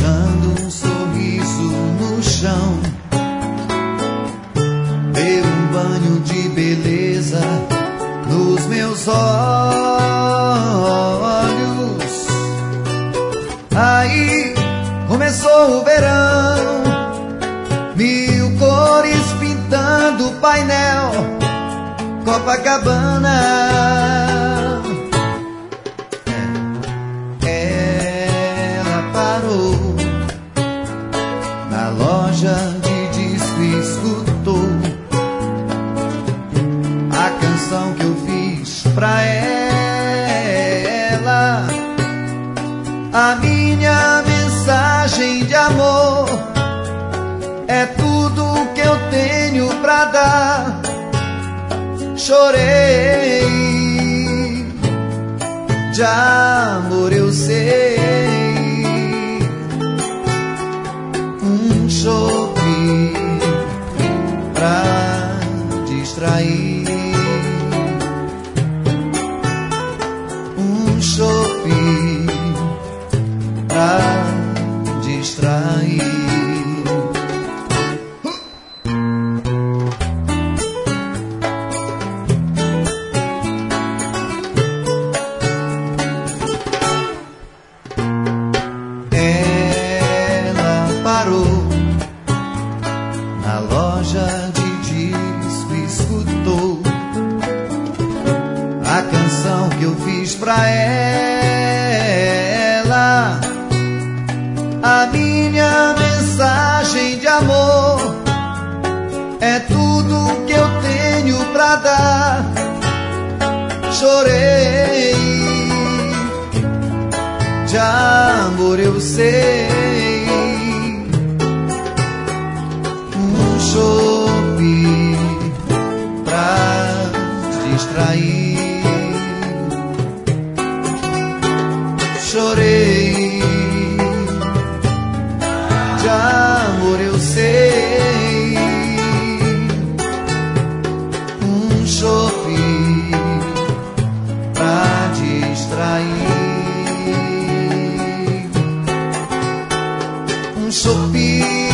deixando um sorriso no chão. Deu um banho de beleza nos meus olhos. Aí começou o verão, 1000 cores pintando o painel Copacabana. Ela parou na loja de disco e escutou a canção que eu fiz pra ela, a minha mensagem de amor. É tudo que eu tenho pra dar. Chorei de amor, eu sei. Um chope pra distrair. Um chope pra distrair. Pra ela, a minha mensagem de amor. É tudo que eu tenho pra dar. Chorei de amor, eu sei. Um chope pra distrair. Chorei de amor, eu sei. Um chope pra distrair. Um chope